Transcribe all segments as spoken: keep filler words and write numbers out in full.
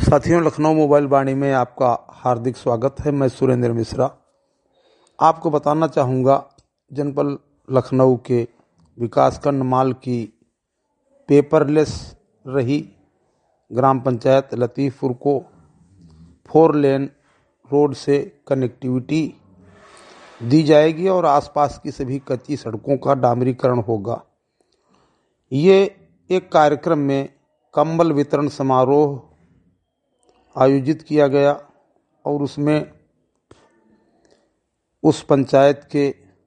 साथियों, लखनऊ मोबाइल वाणी में आपका हार्दिक स्वागत है। मैं सुरेंद्र मिश्रा आपको बताना चाहूँगा जनपद लखनऊ के विकासखंड माल की पेपरलेस रही ग्राम पंचायत लतीफ़पुर को फोर लेन रोड से कनेक्टिविटी दी जाएगी और आसपास की सभी कच्ची सड़कों का डामरीकरण होगा। ये एक कार्यक्रम में कंबल वितरण समारोह आयोजित किया गया और उसमें उस पंचायत के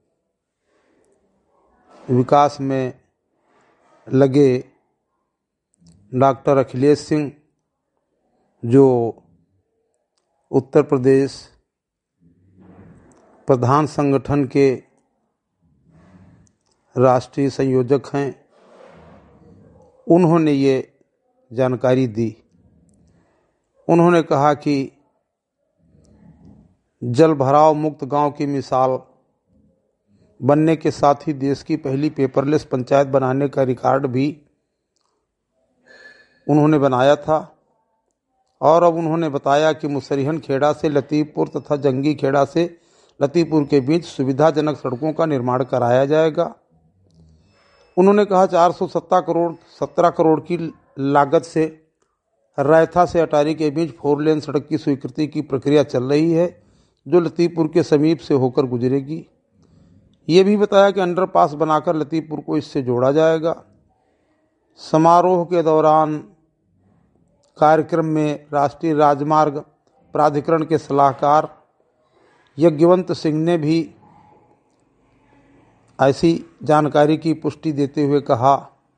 विकास में लगे डॉक्टर अखिलेश सिंह, जो उत्तर प्रदेश प्रधान संगठन के राष्ट्रीय संयोजक हैं, उन्होंने ये जानकारी दी। उन्होंने कहा कि जल भराव मुक्त गांव की मिसाल बनने के साथ ही देश की पहली पेपरलेस पंचायत बनाने का रिकॉर्ड भी उन्होंने बनाया था। और अब उन्होंने बताया कि मुसरिहन खेड़ा से लतीफ़पुर तथा जंगी खेड़ा से लतीफ़पुर के बीच सुविधाजनक सड़कों का निर्माण कराया जाएगा। उन्होंने कहा चार सौ सत्तर करोड़ सत्रह करोड़ की लागत से रायथा से अटारी के बीच फोर लेन सड़क की स्वीकृति की प्रक्रिया चल रही है, जो लतीफ़पुर के समीप से होकर गुजरेगी। ये भी बताया कि अंडरपास बनाकर लतीफ़पुर को इससे जोड़ा जाएगा। समारोह के दौरान कार्यक्रम में राष्ट्रीय राजमार्ग प्राधिकरण के सलाहकार यज्ञवंत सिंह ने भी ऐसी जानकारी की पुष्टि देते हुए कहा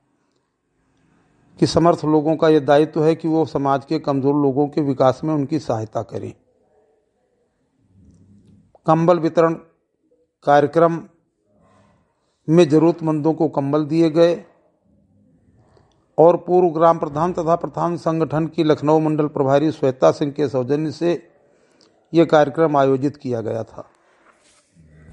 कि समर्थ लोगों का यह दायित्व है कि वो समाज के कमजोर लोगों के विकास में उनकी सहायता करें। कंबल वितरण कार्यक्रम में जरूरतमंदों को कंबल दिए गए और पूर्व ग्राम प्रधान तथा प्रधान संगठन की लखनऊ मंडल प्रभारी श्वेता सिंह के सौजन्य से यह कार्यक्रम आयोजित किया गया था।